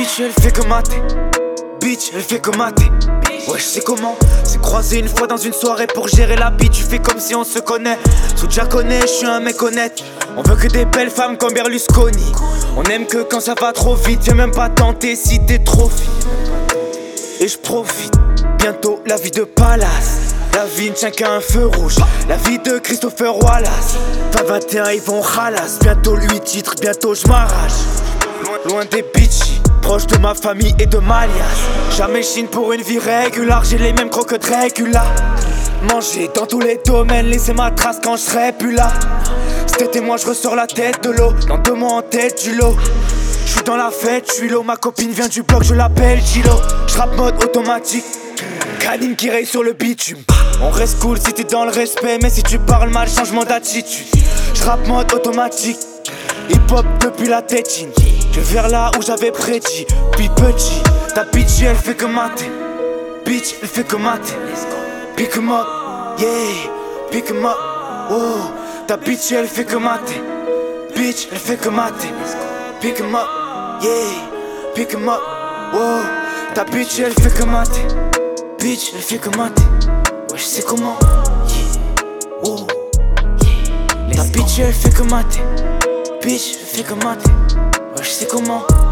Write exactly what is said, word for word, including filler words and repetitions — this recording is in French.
bitch elle fait que mater. Bitch elle fait que mater. Ouais je sais comment. C'est croisé une fois dans une soirée pour gérer la bite. Tu fais comme si on se connaît. Souja connaît, je suis un mec honnête. On veut que des belles femmes comme Berlusconi. On aime que quand ça va trop vite. Viens même pas tenter si t'es trop fit. Et je profite. Bientôt la vie de Palace. La vie ne tient qu'à un feu rouge. La vie de Christopher Wallace. vingt vingt et un ils vont ralasse. Bientôt lui titre, bientôt je m'arrache. Loin des bitches, proche de ma famille et de ma liasse. Jamais chine pour une vie régulière. J'ai les mêmes crocs que Dracula. Manger dans tous les domaines, laisser ma trace quand je serai plus là. Cet été moi je ressors la tête de l'eau. Dans deux mois en tête du lot. Je suis dans la fête, je suis l'eau. Ma copine vient du bloc, je l'appelle Gilo. J'rappe mode automatique. Canine qui raye sur le bitume. On reste cool si t'es dans le respect. Mais si tu parles mal, changement d'attitude. J'rappe mode automatique. Hip hop depuis la tétine. Je vais vers là où j'avais prédit. Puis petit, ta bitch elle fait que mater. Bitch elle fait que mater. Pick 'em up, yeah, pick 'em up. Oh, ta bitch elle fait que mater. Bitch elle fait que mater. Pick 'em up, yeah, pick 'em up. Oh, ta bitch elle fait que mater. Bitch elle fait que mater. Ouais je sais comment. Yeah, oh, yeah. Ta bitch elle fait que mater. Bitch elle fait que mater. Ouais je sais comment.